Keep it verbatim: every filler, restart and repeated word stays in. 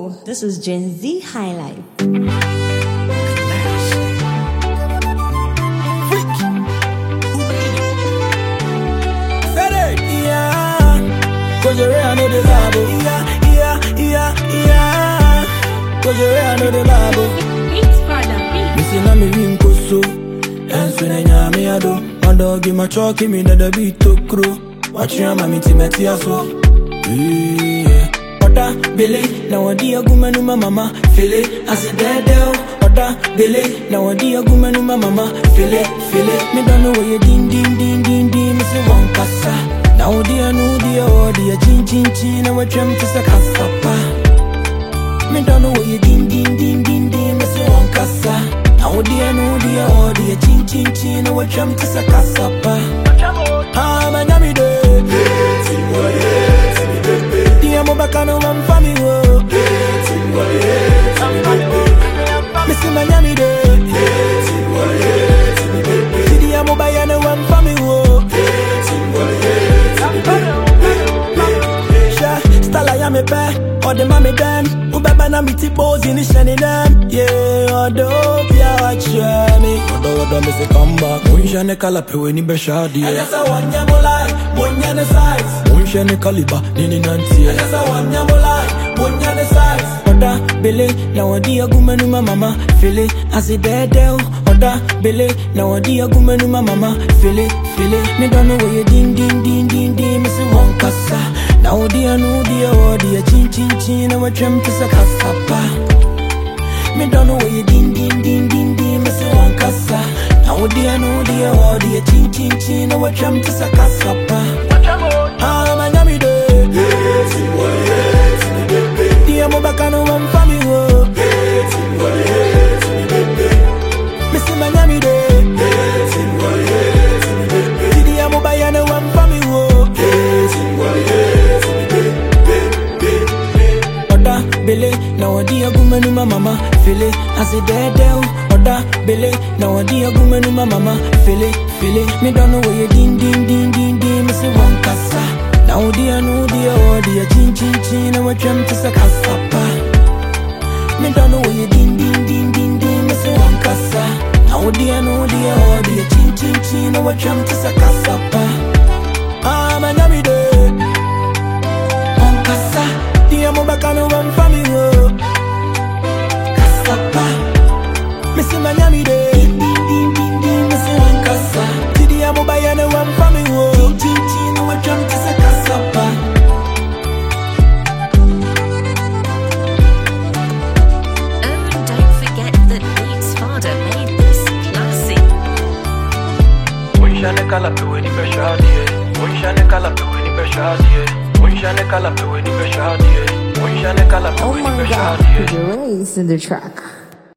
Yo, this is Gen Z High Life. Cause you're I know the Bible. Yeah, yeah, yeah, yeah. Cause you're I know the Bible. Missing on me ring koso. And soon I know me ado. My dog in my chalk, me that the beat to crew. Watch your mammy timati aso. Yeah. Oda Billy, now a dear woman to my mama. Feel it, I said that girl. Oda Billy, now a dear woman to my mama. Feel it, feel it. Me don't know where you ding ding ding ding ding. Me say one kasa. Now dear, no dear, oh dear, chin chin chin, I watch them to say kasapa. Me don't know where you ding ding ding ding ding, me say one kasa. Now dear, no dear, oh dear, chin chin chin, I watch them to say kasapa. Ah, man, I'm there. Dear, mo bakano man for me, oh. Me say man, I'm there. Dear, mo bayano man for me, oh. Stala ya me pe, or the mommy them. Ubaba na mi tipos in the shiny them. Yeah, odo pia watch me. Odo odo me say come back. Moisha ne kalape we ni beshadi. Elesa wanya molai, monya ne size. Moisha ne kaliba, nini nanti. Elesa wanya molai, monya ne size. Oda bele, na wadi agumenu ma mama. Feel it, I say dedo. Oda bele, na wadi agumenu ma mama. Feel it, feel it. Me don't know where you ding ding ding ding ding. Me say one kasa. Now dear, no dear, oh dear, chin chin chin, I watch them to say kasapa. Me don't know where you ding ding ding ding ding, me say one kasa. Now dear, no dear, oh dear, chin chin chin, I watch them to say kasapa. Ah, man, I'm there. Dear, mo bakano one for me, oh. Me say man, I'm there. Dear, mo bayano one for me, oh. Bele, now a dear woman to my mama. Feel it, I say dedo. Oda Bele, now a dear woman to my mama. Feel it, feel it. Me don't know where you ding ding ding ding ding. Me say one kasa. Now dear, no dear, oh dear, chin chin chin. I watch them to say kasapa. Me don't know where you ding ding ding ding ding. Me say one kasa. Now dear, no dear, oh dear, chin chin chin. I watch them to say kasapa. Ah, man, I'm there. One kasa. Dear, mo bakano one for me, oh. Kasapa. Me say man, I'm there. Ding ding ding ding ding. Me say one kasa. Dear, mo bayano one for me, oh. Chin chin chin, I watch them to say kasapa. Oh, and don't forget that Beats Father made this classic. Moisha ne kalape we ni beshadi. Moisha ne kalape we ni beshadi. Moisha ne kalape we ni beshadi. Oh my god, put your race in the track.